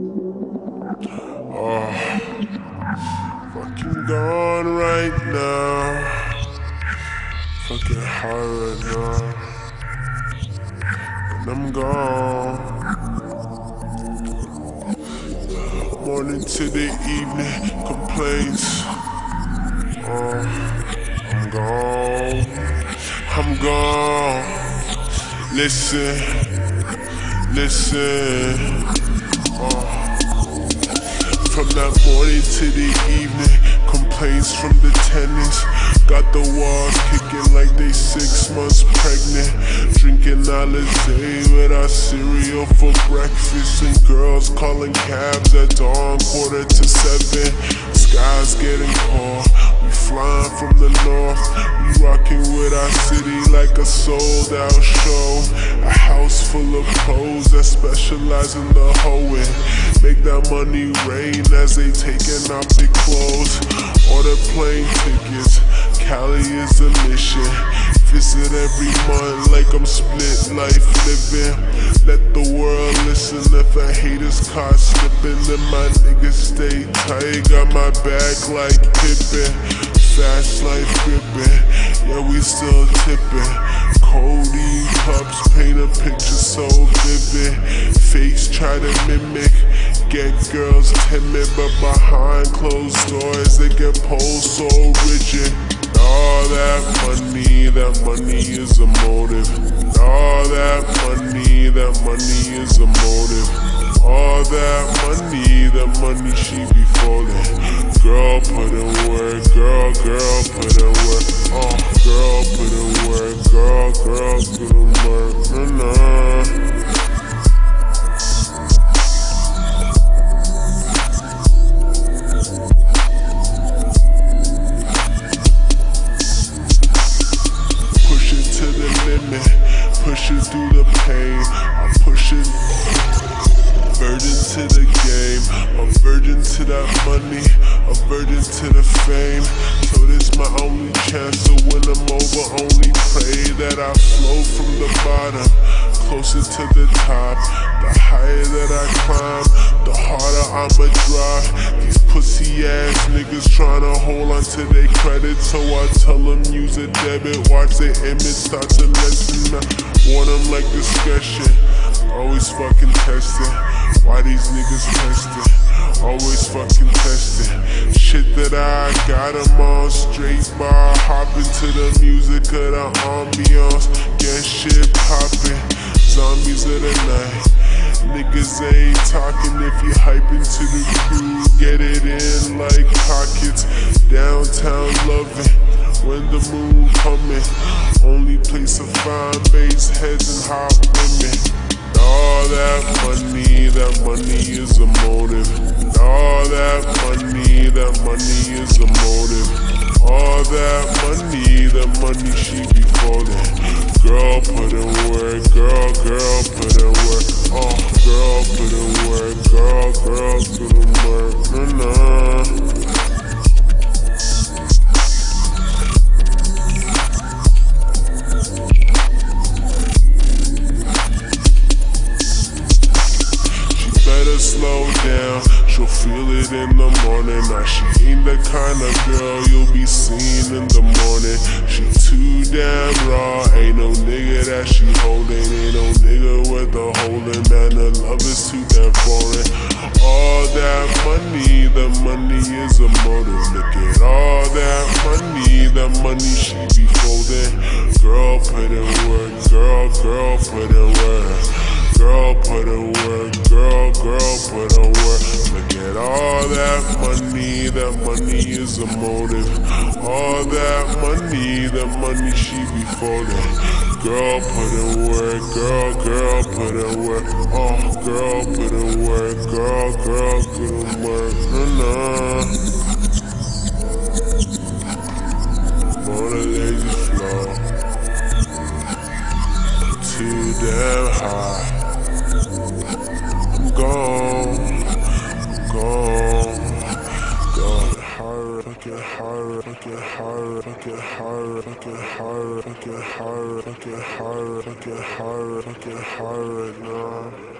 Fucking gone right now. Fucking high right now. And I'm gone. Morning to the evening, complaints. I'm gone. I'm gone. Listen. From that morning to the evening, complaints from the tenants. Got the walls kicking like they 6 months pregnant. Drinking Alizé with our cereal for breakfast. And girls calling cabs at dawn, 6:45. Sky's getting cold, we flying from the north. We rocking with our city like a sold out show. A house full of pros that specialize in the hoeing. Make that money rain as they taking off their clothes. Order plane tickets, Cali is a mission. Visit every month like I'm split life living. Let the world listen if a hater's caught slipping. Then my niggas stay tight, got my back like Pippin. Fast life gripping, yeah we still tipping. Codeine cups paint a picture so vivid. Fakes try to mimic, get girls timid, but behind closed doors they get pulled so rigid. All that money is a motive. All that money is a motive. All that money she be folding. Girl put in work, girl put in work. Oh, girl put in work, girl put in work. Nah. Push it through the pain, I push it. Virgin to the game, a virgin to that money, a virgin to the fame. So this my only chance to win them over. Only pray that I flow from the bottom, closer to the top. The higher that I climb, the harder I'ma drop. These pussy ass niggas tryna hold on to their credit, so I tell them use a debit. Watch their image start to lessen. Want them like discussion, always fucking testing. Why these niggas testing? Always fucking testing. Shit that I got them on straight bar. Hop into the music of the ambiance. Get shit poppin'. Zombies of the night. Niggas ain't talking if you hyping to the crew. Get it in like pockets. Downtown loving when the moon coming. Only place to find bass heads and hot women. All that money is a motive. All that money is a motive. All that money she be folding. Girl put in work, girl put in work. Oh, girl put in work, girl put in work. Nah. Slow down, she'll feel it in the morning. Now she ain't the kind of girl you'll be seeing in the morning. She too damn raw, ain't no nigga that she holding. Ain't no nigga with a holding, man, the love is too damn foreign. All that money, the money is a motive. Look at all that money she be folding. Girl put in work, girl put in work. Girl put in work, girl put in work. Look at all that money is a motive. All that money she be folding. Girl put in work, girl put in work. Oh, girl put in work, girl put in work. Nah. On a lazy flow, too damn high. Gone, fucking hard right now.